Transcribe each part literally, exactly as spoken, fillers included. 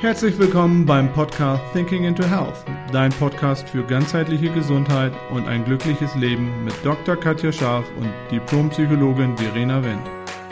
Herzlich willkommen beim Podcast Thinking into Health, dein Podcast für ganzheitliche Gesundheit und ein glückliches Leben mit Doktor Katja Scharf und Diplompsychologin Verena Wendt.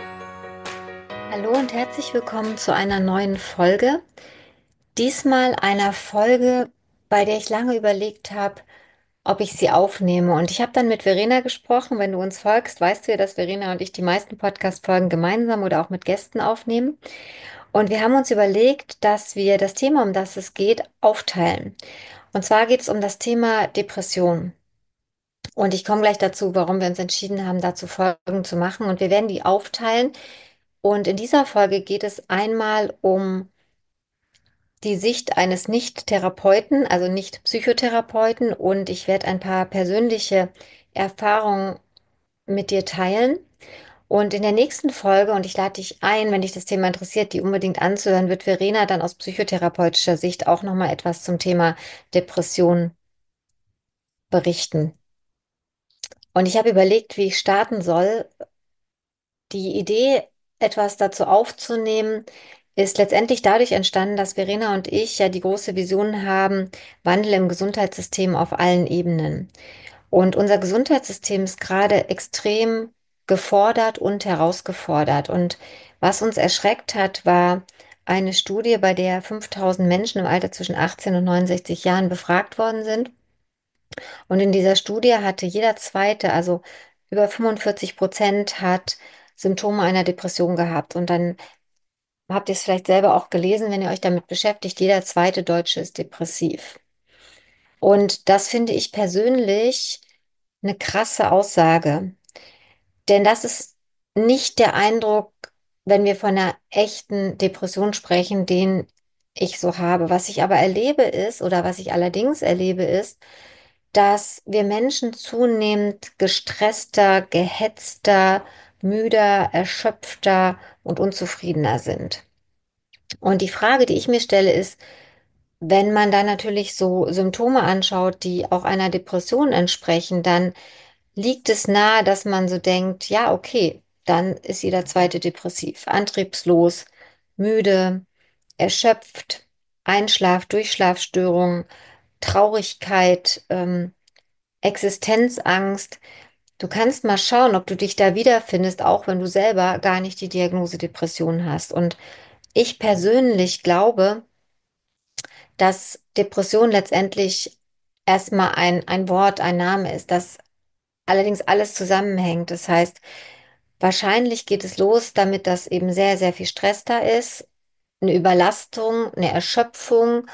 Hallo und herzlich willkommen zu einer neuen Folge. Diesmal einer Folge, bei der ich lange überlegt habe, ob ich sie aufnehme. Und ich habe dann mit Verena gesprochen. Wenn du uns folgst, weißt du ja, dass Verena und ich die meisten Podcast-Folgen gemeinsam oder auch mit Gästen aufnehmen. Und wir haben uns überlegt, dass wir das Thema, um das es geht, aufteilen. Und zwar geht es um das Thema Depression. Und ich komme gleich dazu, warum wir uns entschieden haben, dazu Folgen zu machen. Und wir werden die aufteilen. Und in dieser Folge geht es einmal um die Sicht eines Nicht-Therapeuten, also Nicht-Psychotherapeuten. Und ich werde ein paar persönliche Erfahrungen mit dir teilen. Und in der nächsten Folge, und ich lade dich ein, wenn dich das Thema interessiert, die unbedingt anzuhören, wird Verena dann aus psychotherapeutischer Sicht auch nochmal etwas zum Thema Depression berichten. Und ich habe überlegt, wie ich starten soll. Die Idee, etwas dazu aufzunehmen, ist letztendlich dadurch entstanden, dass Verena und ich ja die große Vision haben, Wandel im Gesundheitssystem auf allen Ebenen. Und unser Gesundheitssystem ist gerade extrem gefordert und herausgefordert. Und was uns erschreckt hat, war eine Studie, bei der fünftausend Menschen im Alter zwischen achtzehn und neunundsechzig Jahren befragt worden sind. Und in dieser Studie hatte jeder Zweite, also über fünfundvierzig Prozent, hat Symptome einer Depression gehabt. Und dann habt ihr es vielleicht selber auch gelesen, wenn ihr euch damit beschäftigt, jeder zweite Deutsche ist depressiv. Und das finde ich persönlich eine krasse Aussage. Denn das ist nicht der Eindruck, wenn wir von einer echten Depression sprechen, den ich so habe. Was ich aber erlebe ist, oder was ich allerdings erlebe ist, dass wir Menschen zunehmend gestresster, gehetzter, müder, erschöpfter und unzufriedener sind. Und die Frage, die ich mir stelle, ist, wenn man dann natürlich so Symptome anschaut, die auch einer Depression entsprechen, dann liegt es nahe, dass man so denkt, ja, okay, dann ist jeder zweite depressiv, antriebslos, müde, erschöpft, Einschlaf, Durchschlafstörungen, Traurigkeit, ähm, Existenzangst. Du kannst mal schauen, ob du dich da wiederfindest, auch wenn du selber gar nicht die Diagnose Depression hast. Und ich persönlich glaube, dass Depression letztendlich erstmal ein, ein Wort, ein Name ist, das allerdings alles zusammenhängt. Das heißt, wahrscheinlich geht es los damit, dass eben sehr, sehr viel Stress da ist, eine Überlastung, eine Erschöpfung,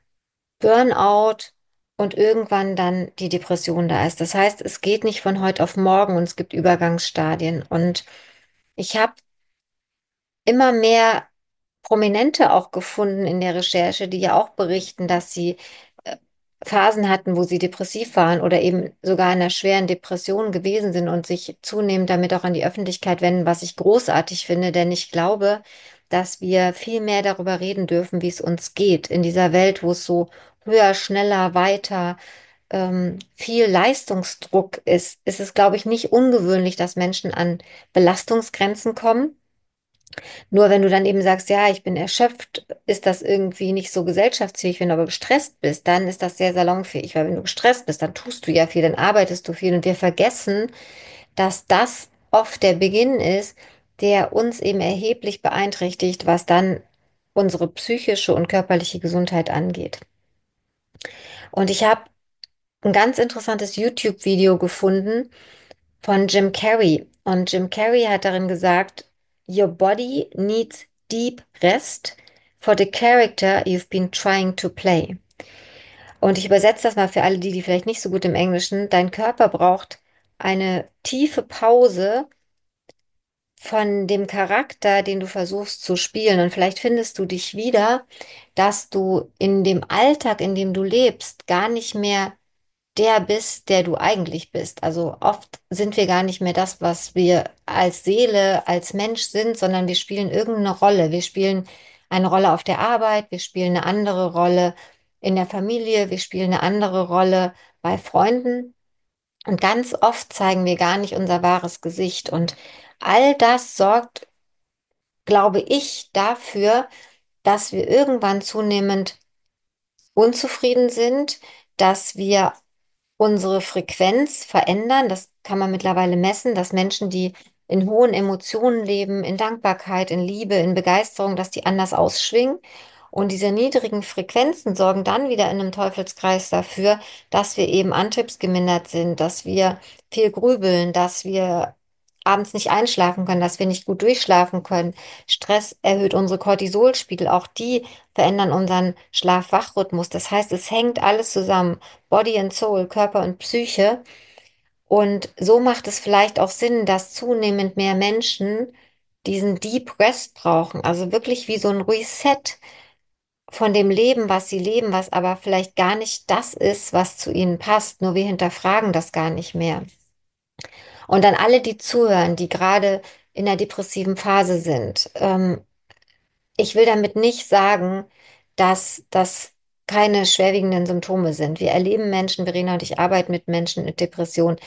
Burnout und irgendwann dann die Depression da ist. Das heißt, es geht nicht von heute auf morgen und es gibt Übergangsstadien. Und ich habe immer mehr Prominente auch gefunden in der Recherche, die ja auch berichten, dass sie äh, Phasen hatten, wo sie depressiv waren oder eben sogar in einer schweren Depression gewesen sind und sich zunehmend damit auch an die Öffentlichkeit wenden, was ich großartig finde, denn ich glaube, dass wir viel mehr darüber reden dürfen, wie es uns geht in dieser Welt, wo es so höher, schneller, weiter, ähm, viel Leistungsdruck ist. Ist es, glaube ich, nicht ungewöhnlich, dass Menschen an Belastungsgrenzen kommen. Nur wenn du dann eben sagst, ja, ich bin erschöpft, ist das irgendwie nicht so gesellschaftsfähig. Wenn du aber gestresst bist, dann ist das sehr salonfähig. Weil wenn du gestresst bist, dann tust du ja viel, dann arbeitest du viel. Und wir vergessen, dass das oft der Beginn ist, der uns eben erheblich beeinträchtigt, was dann unsere psychische und körperliche Gesundheit angeht. Und ich habe ein ganz interessantes YouTube-Video gefunden von Jim Carrey. Und Jim Carrey hat darin gesagt, Your body needs deep rest for the character you've been trying to play. Und ich übersetze das mal für alle die, die vielleicht nicht so gut im Englischen. Dein Körper braucht eine tiefe Pause von dem Charakter, den du versuchst zu spielen. Und vielleicht findest du dich wieder, dass du in dem Alltag, in dem du lebst, gar nicht mehr der bist, der du eigentlich bist. Also oft sind wir gar nicht mehr das, was wir als Seele, als Mensch sind, sondern wir spielen irgendeine Rolle. Wir spielen eine Rolle auf der Arbeit, wir spielen eine andere Rolle in der Familie, wir spielen eine andere Rolle bei Freunden. Und ganz oft zeigen wir gar nicht unser wahres Gesicht. Und all das sorgt, glaube ich, dafür, dass wir irgendwann zunehmend unzufrieden sind, dass wir unsere Frequenz verändern. Das kann man mittlerweile messen, dass Menschen, die in hohen Emotionen leben, in Dankbarkeit, in Liebe, in Begeisterung, dass die anders ausschwingen. Und diese niedrigen Frequenzen sorgen dann wieder in einem Teufelskreis dafür, dass wir eben antriebsgemindert sind, dass wir viel grübeln, dass wir abends nicht einschlafen können, dass wir nicht gut durchschlafen können. Stress erhöht unsere Cortisolspiegel, auch die verändern unseren Schlaf-Wach-Rhythmus. Das heißt, es hängt alles zusammen. Body and Soul, Körper und Psyche. Und so macht es vielleicht auch Sinn, dass zunehmend mehr Menschen diesen Deep Rest brauchen. Also wirklich wie so ein Reset von dem Leben, was sie leben, was aber vielleicht gar nicht das ist, was zu ihnen passt. Nur wir hinterfragen das gar nicht mehr. Und dann alle, die zuhören, die gerade in der depressiven Phase sind. Ähm, ich will damit nicht sagen, dass das keine schwerwiegenden Symptome sind. Wir erleben Menschen, Verena und ich arbeiten mit Menschen mit Depressionen.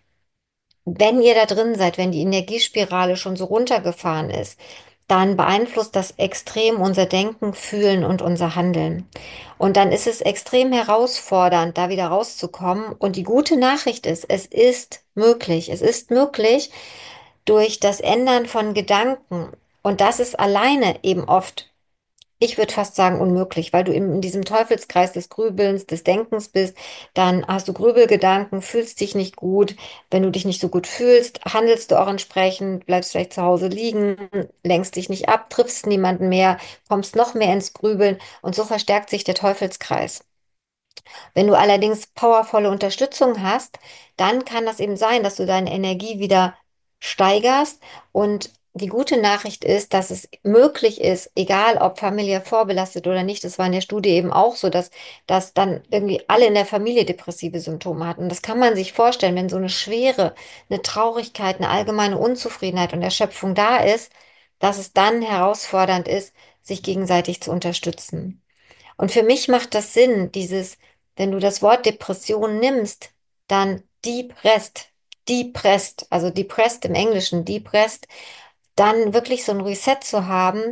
Wenn ihr da drin seid, wenn die Energiespirale schon so runtergefahren ist, dann beeinflusst das extrem unser Denken, Fühlen und unser Handeln. Und dann ist es extrem herausfordernd, da wieder rauszukommen. Und die gute Nachricht ist, es ist möglich. Es ist möglich durch das Ändern von Gedanken. Und das ist alleine eben oft, ich würde fast sagen, unmöglich, weil du eben in diesem Teufelskreis des Grübelns, des Denkens bist. Dann hast du Grübelgedanken, fühlst dich nicht gut. Wenn du dich nicht so gut fühlst, handelst du auch entsprechend, bleibst vielleicht zu Hause liegen, lenkst dich nicht ab, triffst niemanden mehr, kommst noch mehr ins Grübeln und so verstärkt sich der Teufelskreis. Wenn du allerdings powervolle Unterstützung hast, dann kann das eben sein, dass du deine Energie wieder steigerst. Und die gute Nachricht ist, dass es möglich ist, egal ob familiär vorbelastet oder nicht, das war in der Studie eben auch so, dass, dass dann irgendwie alle in der Familie depressive Symptome hatten. Und das kann man sich vorstellen, wenn so eine Schwere, eine Traurigkeit, eine allgemeine Unzufriedenheit und Erschöpfung da ist, dass es dann herausfordernd ist, sich gegenseitig zu unterstützen. Und für mich macht das Sinn, dieses, wenn du das Wort Depression nimmst, dann depressed, depressed, also depressed im Englischen, depressed, dann wirklich so ein Reset zu haben,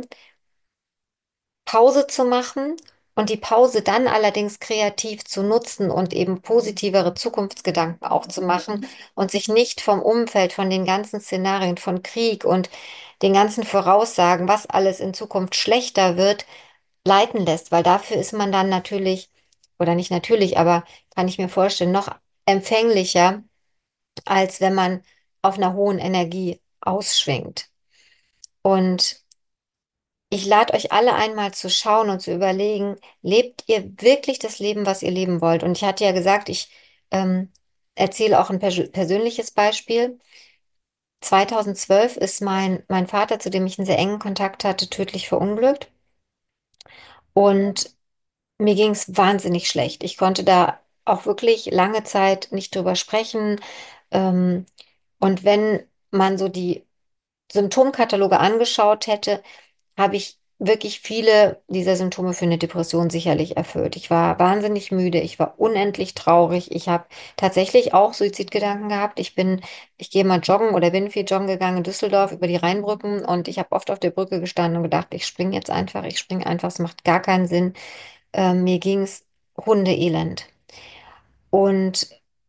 Pause zu machen und die Pause dann allerdings kreativ zu nutzen und eben positivere Zukunftsgedanken auch zu machen und sich nicht vom Umfeld, von den ganzen Szenarien, von Krieg und den ganzen Voraussagen, was alles in Zukunft schlechter wird, leiten lässt, weil dafür ist man dann natürlich, oder nicht natürlich, aber kann ich mir vorstellen, noch empfänglicher, als wenn man auf einer hohen Energie ausschwingt. Und ich lade euch alle einmal zu schauen und zu überlegen, lebt ihr wirklich das Leben, was ihr leben wollt? Und ich hatte ja gesagt, ich ähm, erzähle auch ein pers persönliches Beispiel. zweitausendzwölf ist mein, mein Vater, zu dem ich einen sehr engen Kontakt hatte, tödlich verunglückt. Und mir ging es wahnsinnig schlecht. Ich konnte da auch wirklich lange Zeit nicht drüber sprechen. Ähm, und wenn man so die Symptomkataloge angeschaut hätte, habe ich wirklich viele dieser Symptome für eine Depression sicherlich erfüllt. Ich war wahnsinnig müde, ich war unendlich traurig, ich habe tatsächlich auch Suizidgedanken gehabt. Ich bin, ich gehe mal joggen oder bin viel joggen gegangen in Düsseldorf über die Rheinbrücken und ich habe oft auf der Brücke gestanden und gedacht, ich springe jetzt einfach, ich springe einfach, es macht gar keinen Sinn. Ähm, mir ging es hundeelend. Und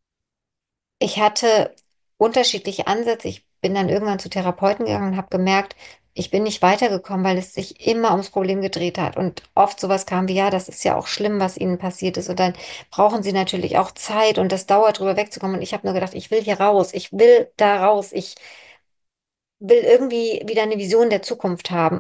ich hatte unterschiedliche Ansätze. Ich bin dann irgendwann zu Therapeuten gegangen und habe gemerkt, ich bin nicht weitergekommen, weil es sich immer ums Problem gedreht hat. Und oft sowas kam wie, ja, das ist ja auch schlimm, was Ihnen passiert ist. Und dann brauchen Sie natürlich auch Zeit und das dauert, drüber wegzukommen. Und ich habe nur gedacht, ich will hier raus, ich will da raus, ich will irgendwie wieder eine Vision der Zukunft haben.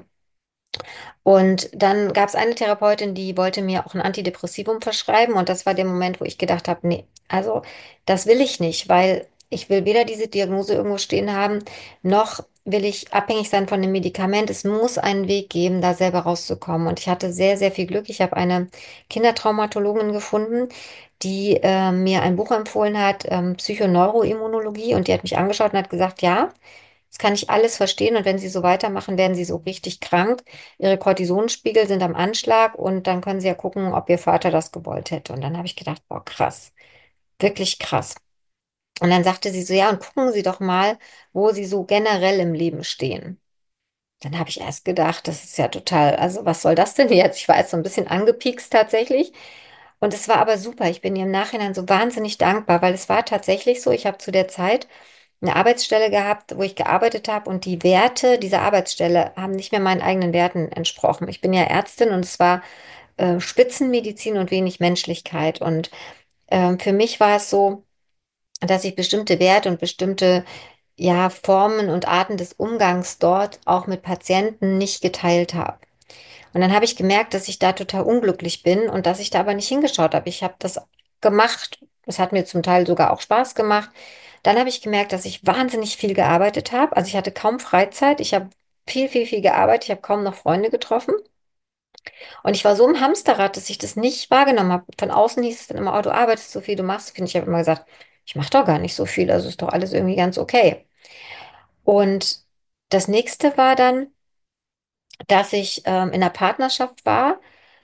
Und dann gab es eine Therapeutin, die wollte mir auch ein Antidepressivum verschreiben. Und das war der Moment, wo ich gedacht habe, nee, also das will ich nicht, weil ich will weder diese Diagnose irgendwo stehen haben, noch will ich abhängig sein von dem Medikament. Es muss einen Weg geben, da selber rauszukommen. Und ich hatte sehr, sehr viel Glück. Ich habe eine Kindertraumatologin gefunden, die äh, mir ein Buch empfohlen hat, ähm, Psychoneuroimmunologie. Und die hat mich angeschaut und hat gesagt, ja. Das kann ich alles verstehen und wenn Sie so weitermachen, werden Sie so richtig krank. Ihre Cortisonspiegel sind am Anschlag und dann können Sie ja gucken, ob Ihr Vater das gewollt hätte. Und dann habe ich gedacht, boah, krass, wirklich krass. Und dann sagte sie so, ja, und gucken Sie doch mal, wo Sie so generell im Leben stehen. Dann habe ich erst gedacht, das ist ja total, also was soll das denn jetzt? Ich war jetzt so ein bisschen angepiekst tatsächlich. Und es war aber super. Ich bin ihr im Nachhinein so wahnsinnig dankbar, weil es war tatsächlich so, ich habe zu der Zeit eine Arbeitsstelle gehabt, wo ich gearbeitet habe und die Werte dieser Arbeitsstelle haben nicht mehr meinen eigenen Werten entsprochen. Ich bin ja Ärztin und es war äh, Spitzenmedizin und wenig Menschlichkeit. Und ähm, für mich war es so, dass ich bestimmte Werte und bestimmte ja, Formen und Arten des Umgangs dort auch mit Patienten nicht geteilt habe. Und dann habe ich gemerkt, dass ich da total unglücklich bin und dass ich da aber nicht hingeschaut habe. Ich habe das gemacht. Es hat mir zum Teil sogar auch Spaß gemacht. Dann habe ich gemerkt, dass ich wahnsinnig viel gearbeitet habe. Also ich hatte kaum Freizeit. Ich habe viel, viel, viel gearbeitet. Ich habe kaum noch Freunde getroffen. Und ich war so im Hamsterrad, dass ich das nicht wahrgenommen habe. Von außen hieß es dann immer, oh, du arbeitest so viel, du machst so viel. Und ich habe immer gesagt, ich mache doch gar nicht so viel. Also ist doch alles irgendwie ganz okay. Und das nächste war dann, dass ich ähm, in einer Partnerschaft war,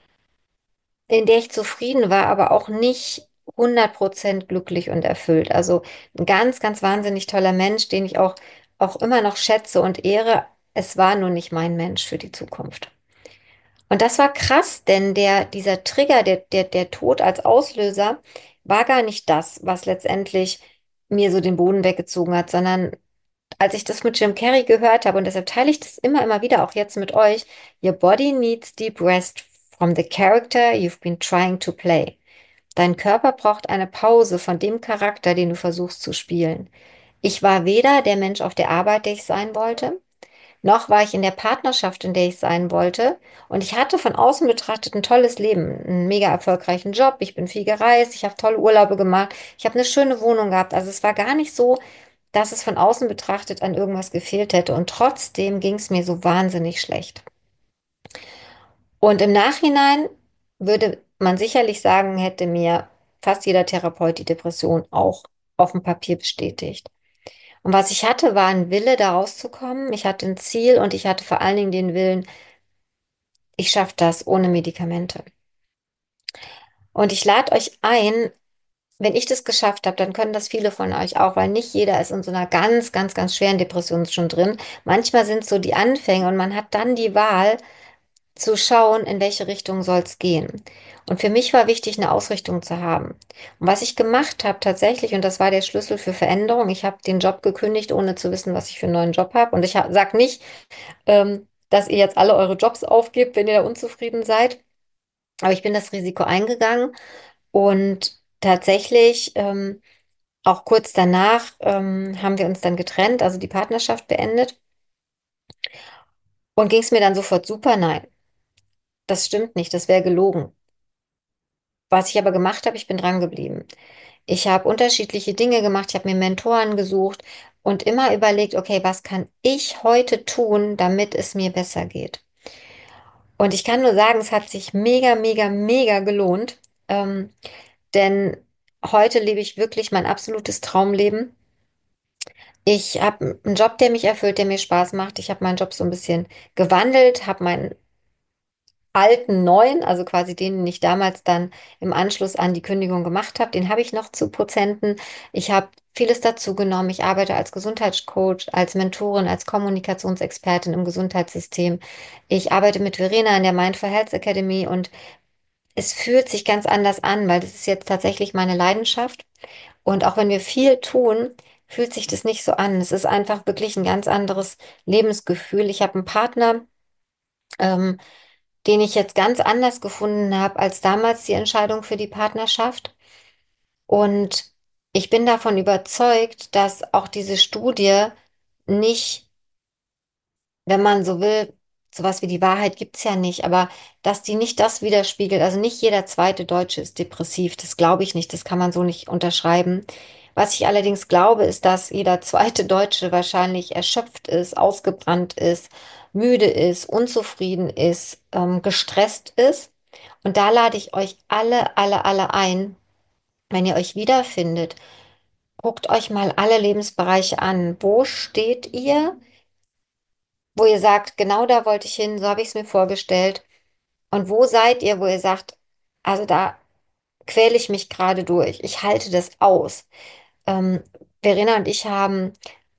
in der ich zufrieden war, aber auch nicht hundert Prozent glücklich und erfüllt. Also ein ganz, ganz wahnsinnig toller Mensch, den ich auch, auch immer noch schätze und ehre. Es war nur nicht mein Mensch für die Zukunft. Und das war krass, denn der, dieser Trigger, der, der, der Tod als Auslöser, war gar nicht das, was letztendlich mir so den Boden weggezogen hat, sondern als ich das mit Jim Carrey gehört habe, und deshalb teile ich das immer, immer wieder, auch jetzt mit euch, Your body needs deep rest from the character you've been trying to play. Dein Körper braucht eine Pause von dem Charakter, den du versuchst zu spielen. Ich war weder der Mensch auf der Arbeit, der ich sein wollte, noch war ich in der Partnerschaft, in der ich sein wollte. Und ich hatte von außen betrachtet ein tolles Leben, einen mega erfolgreichen Job. Ich bin viel gereist, ich habe tolle Urlaube gemacht, ich habe eine schöne Wohnung gehabt. Also es war gar nicht so, dass es von außen betrachtet an irgendwas gefehlt hätte. Und trotzdem ging es mir so wahnsinnig schlecht. Und im Nachhinein würde man sicherlich sagen, hätte mir fast jeder Therapeut die Depression auch auf dem Papier bestätigt. Und was ich hatte, war ein Wille, da rauszukommen. Ich hatte ein Ziel und ich hatte vor allen Dingen den Willen, ich schaffe das ohne Medikamente. Und ich lade euch ein, wenn ich das geschafft habe, dann können das viele von euch auch, weil nicht jeder ist in so einer ganz, ganz, ganz schweren Depression schon drin. Manchmal sind es so die Anfänge und man hat dann die Wahl zu schauen, in welche Richtung soll es gehen. Und für mich war wichtig, eine Ausrichtung zu haben. Und was ich gemacht habe tatsächlich, und das war der Schlüssel für Veränderung, ich habe den Job gekündigt, ohne zu wissen, was ich für einen neuen Job habe. Und ich sage nicht, ähm, dass ihr jetzt alle eure Jobs aufgebt, wenn ihr da unzufrieden seid. Aber ich bin das Risiko eingegangen und tatsächlich, ähm, auch kurz danach, ähm, haben wir uns dann getrennt, also die Partnerschaft beendet. Und ging es mir dann sofort super? Nein, das stimmt nicht, das wäre gelogen. Was ich aber gemacht habe, ich bin dran geblieben. Ich habe unterschiedliche Dinge gemacht, ich habe mir Mentoren gesucht und immer überlegt, okay, was kann ich heute tun, damit es mir besser geht? Und ich kann nur sagen, es hat sich mega, mega, mega gelohnt, ähm, denn heute lebe ich wirklich mein absolutes Traumleben. Ich habe einen Job, der mich erfüllt, der mir Spaß macht. Ich habe meinen Job so ein bisschen gewandelt, habe meinen alten neuen, also quasi den, den ich damals dann im Anschluss an die Kündigung gemacht habe, den habe ich noch zu Prozenten. Ich habe vieles dazu genommen. Ich arbeite als Gesundheitscoach, als Mentorin, als Kommunikationsexpertin im Gesundheitssystem. Ich arbeite mit Verena in der Mindful Health Academy und es fühlt sich ganz anders an, weil das ist jetzt tatsächlich meine Leidenschaft. Und auch wenn wir viel tun, fühlt sich das nicht so an. Es ist einfach wirklich ein ganz anderes Lebensgefühl. Ich habe einen Partner, ähm, den ich jetzt ganz anders gefunden habe als damals die Entscheidung für die Partnerschaft. Und ich bin davon überzeugt, dass auch diese Studie nicht, wenn man so will, sowas wie die Wahrheit gibt's ja nicht, aber dass die nicht das widerspiegelt. Also nicht jeder zweite Deutsche ist depressiv. Das glaube ich nicht. Das kann man so nicht unterschreiben. Was ich allerdings glaube, ist, dass jeder zweite Deutsche wahrscheinlich erschöpft ist, ausgebrannt ist, müde ist, unzufrieden ist, ähm, gestresst ist. Und da lade ich euch alle, alle, alle ein, wenn ihr euch wiederfindet, guckt euch mal alle Lebensbereiche an. Wo steht ihr? Wo ihr sagt, genau da wollte ich hin, so habe ich es mir vorgestellt. Und wo seid ihr, wo ihr sagt, also da quäle ich mich gerade durch, ich halte das aus. Ähm, Verena und ich haben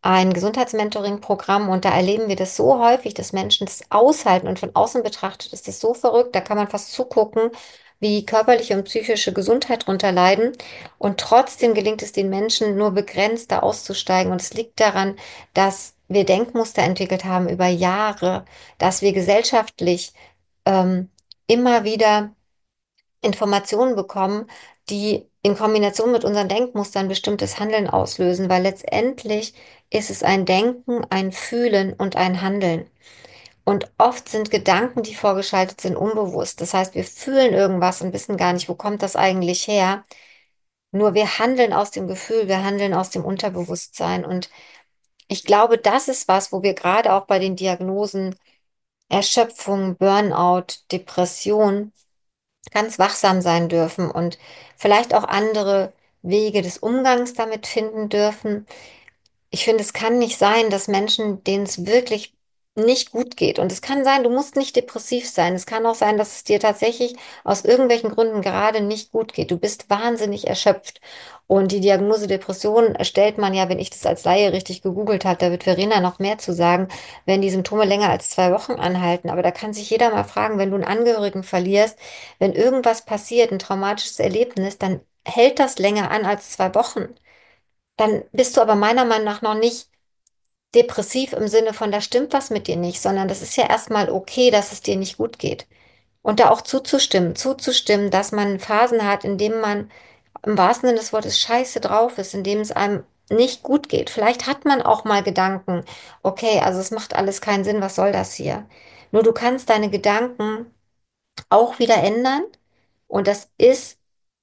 ein Gesundheitsmentoring-Programm und da erleben wir das so häufig, dass Menschen das aushalten und von außen betrachtet ist das so verrückt, da kann man fast zugucken, wie körperliche und psychische Gesundheit drunter leiden und trotzdem gelingt es den Menschen nur begrenzt da auszusteigen und es liegt daran, dass wir Denkmuster entwickelt haben über Jahre, dass wir gesellschaftlich ähm, immer wieder Informationen bekommen, die in Kombination mit unseren Denkmustern bestimmtes Handeln auslösen, weil letztendlich ist es ein Denken, ein Fühlen und ein Handeln. Und oft sind Gedanken, die vorgeschaltet sind, unbewusst. Das heißt, wir fühlen irgendwas und wissen gar nicht, wo kommt das eigentlich her. Nur wir handeln aus dem Gefühl, wir handeln aus dem Unterbewusstsein. Und ich glaube, das ist was, wo wir gerade auch bei den Diagnosen Erschöpfung, Burnout, Depression ganz wachsam sein dürfen und vielleicht auch andere Wege des Umgangs damit finden dürfen. Ich finde, es kann nicht sein, dass Menschen, denen es wirklich nicht gut geht. Und es kann sein, du musst nicht depressiv sein. Es kann auch sein, dass es dir tatsächlich aus irgendwelchen Gründen gerade nicht gut geht. Du bist wahnsinnig erschöpft. Und die Diagnose Depression stellt man ja, wenn ich das als Laie richtig gegoogelt habe, da wird Verena noch mehr zu sagen, wenn die Symptome länger als zwei Wochen anhalten. Aber da kann sich jeder mal fragen, wenn du einen Angehörigen verlierst, wenn irgendwas passiert, ein traumatisches Erlebnis, dann hält das länger an als zwei Wochen. Dann bist du aber meiner Meinung nach noch nicht depressiv im Sinne von, da stimmt was mit dir nicht, sondern das ist ja erstmal okay, dass es dir nicht gut geht. Und da auch zuzustimmen, zuzustimmen, dass man Phasen hat, in denen man im wahrsten Sinne des Wortes scheiße drauf ist, in dem es einem nicht gut geht. Vielleicht hat man auch mal Gedanken, okay, also es macht alles keinen Sinn, was soll das hier? Nur du kannst deine Gedanken auch wieder ändern und das ist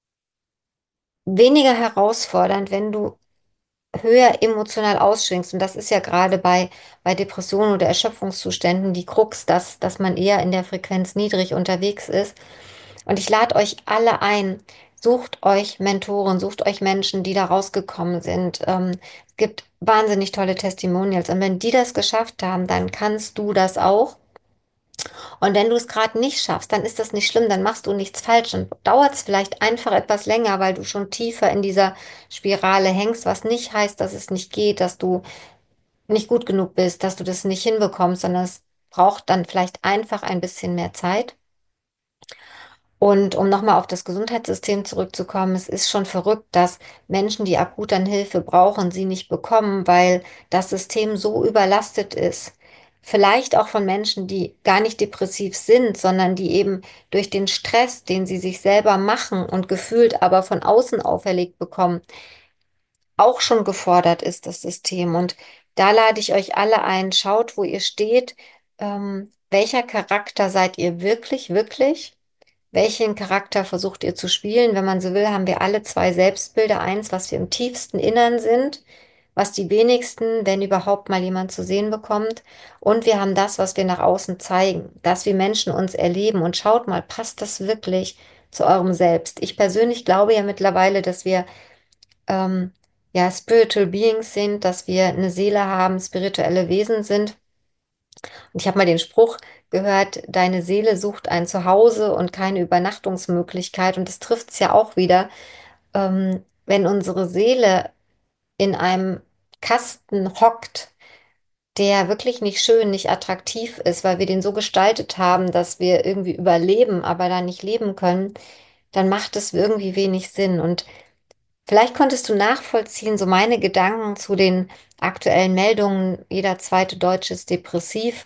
weniger herausfordernd, wenn du höher emotional ausschwingst. Und das ist ja gerade bei, bei Depressionen oder Erschöpfungszuständen die Krux, dass, dass man eher in der Frequenz niedrig unterwegs ist. Und ich lade euch alle ein, sucht euch Mentoren, sucht euch Menschen, die da rausgekommen sind. Ähm, es gibt wahnsinnig tolle Testimonials. Und wenn die das geschafft haben, dann kannst du das auch. Und wenn du es gerade nicht schaffst, dann ist das nicht schlimm, dann machst du nichts falsch. Dann dauert es vielleicht einfach etwas länger, weil du schon tiefer in dieser Spirale hängst, was nicht heißt, dass es nicht geht, dass du nicht gut genug bist, dass du das nicht hinbekommst, sondern es braucht dann vielleicht einfach ein bisschen mehr Zeit. Und um nochmal auf das Gesundheitssystem zurückzukommen, es ist schon verrückt, dass Menschen, die akut dann Hilfe brauchen, sie nicht bekommen, weil das System so überlastet ist. Vielleicht auch von Menschen, die gar nicht depressiv sind, sondern die eben durch den Stress, den sie sich selber machen und gefühlt aber von außen auferlegt bekommen, auch schon gefordert ist, das System. Und da lade ich euch alle ein, schaut, wo ihr steht. Ähm, welcher Charakter seid ihr wirklich, wirklich? Welchen Charakter versucht ihr zu spielen? Wenn man so will, haben wir alle zwei Selbstbilder. Eins, was wir im tiefsten Innern sind, was die wenigsten, wenn überhaupt mal jemand zu sehen bekommt. Und wir haben das, was wir nach außen zeigen, dass wir Menschen uns erleben. Und schaut mal, passt das wirklich zu eurem Selbst? Ich persönlich glaube ja mittlerweile, dass wir ähm, ja Spiritual Beings sind, dass wir eine Seele haben, spirituelle Wesen sind. Und ich habe mal den Spruch gehört, deine Seele sucht ein Zuhause und keine Übernachtungsmöglichkeit. Und das trifft es ja auch wieder. Ähm, wenn unsere Seele in einem Kasten hockt, der wirklich nicht schön, nicht attraktiv ist, weil wir den so gestaltet haben, dass wir irgendwie überleben, aber da nicht leben können, dann macht es irgendwie wenig Sinn. Und vielleicht konntest du nachvollziehen, so meine Gedanken zu den aktuellen Meldungen, jeder zweite Deutsche ist depressiv.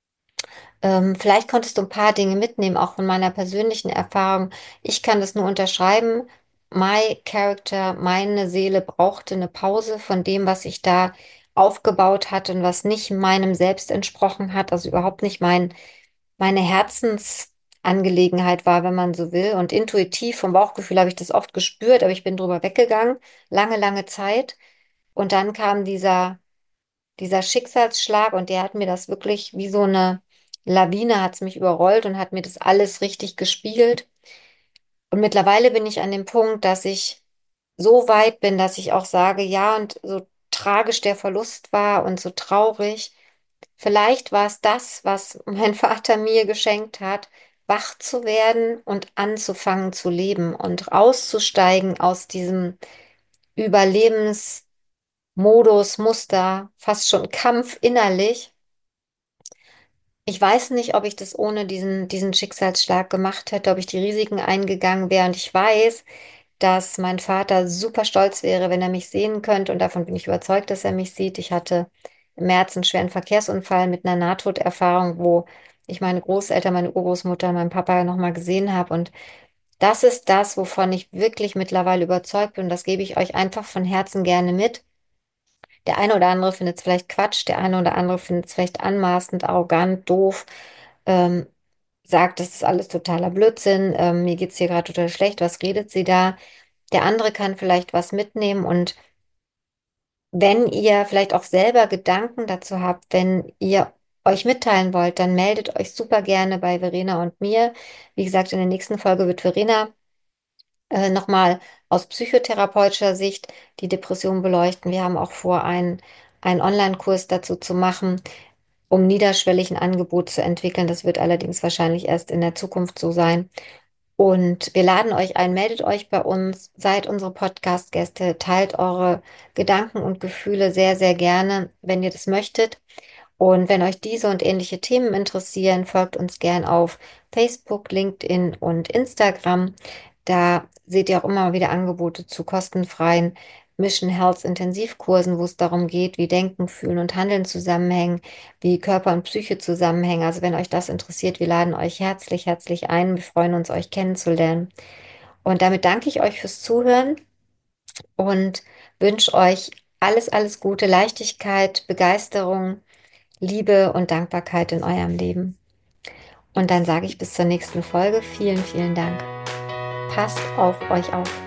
Ähm, vielleicht konntest du ein paar Dinge mitnehmen, auch von meiner persönlichen Erfahrung. Ich kann das nur unterschreiben. My Character, meine Seele brauchte eine Pause von dem, was ich da aufgebaut hatte und was nicht meinem Selbst entsprochen hat, also überhaupt nicht mein, meine Herzensangelegenheit war, wenn man so will. Und intuitiv vom Bauchgefühl habe ich das oft gespürt, aber ich bin drüber weggegangen, lange, lange Zeit. Und dann kam dieser dieser Schicksalsschlag und der hat mir das wirklich wie so eine Lawine hat es mich überrollt und hat mir das alles richtig gespiegelt. Und mittlerweile bin ich an dem Punkt, dass ich so weit bin, dass ich auch sage, ja, und so tragisch der Verlust war und so traurig, vielleicht war es das, was mein Vater mir geschenkt hat, wach zu werden und anzufangen zu leben und auszusteigen aus diesem Überlebensmodus, Modus, Muster, fast schon Kampf innerlich. Ich weiß nicht, ob ich das ohne diesen, diesen Schicksalsschlag gemacht hätte, ob ich die Risiken eingegangen wäre. Und ich weiß, dass mein Vater super stolz wäre, wenn er mich sehen könnte. Und davon bin ich überzeugt, dass er mich sieht. Ich hatte im März einen schweren Verkehrsunfall mit einer Nahtoderfahrung, wo ich meine Großeltern, meine Urgroßmutter, meinen Papa nochmal gesehen habe. Und das ist das, wovon ich wirklich mittlerweile überzeugt bin. Und das gebe ich euch einfach von Herzen gerne mit. Der eine oder andere findet es vielleicht Quatsch, der eine oder andere findet es vielleicht anmaßend, arrogant, doof, ähm, sagt, das ist alles totaler Blödsinn, ähm, mir geht es hier gerade total schlecht, was redet sie da? Der andere kann vielleicht was mitnehmen und wenn ihr vielleicht auch selber Gedanken dazu habt, wenn ihr euch mitteilen wollt, dann meldet euch super gerne bei Verena und mir. Wie gesagt, in der nächsten Folge wird Verena äh, nochmal aus psychotherapeutischer Sicht die Depression beleuchten. Wir haben auch vor, einen, einen Online-Kurs dazu zu machen, um niederschwellig ein Angebot zu entwickeln. Das wird allerdings wahrscheinlich erst in der Zukunft so sein. Und wir laden euch ein, meldet euch bei uns, seid unsere Podcast-Gäste, teilt eure Gedanken und Gefühle sehr, sehr gerne, wenn ihr das möchtet. Und wenn euch diese und ähnliche Themen interessieren, folgt uns gern auf Facebook, LinkedIn und Instagram. Da seht ihr auch immer wieder Angebote zu kostenfreien Mission Health Intensivkursen, wo es darum geht, wie Denken, Fühlen und Handeln zusammenhängen, wie Körper und Psyche zusammenhängen. Also wenn euch das interessiert, wir laden euch herzlich, herzlich ein. Wir freuen uns, euch kennenzulernen. Und damit danke ich euch fürs Zuhören und wünsche euch alles, alles Gute, Leichtigkeit, Begeisterung, Liebe und Dankbarkeit in eurem Leben. Und dann sage ich bis zur nächsten Folge. Vielen, vielen Dank. Passt auf euch auf.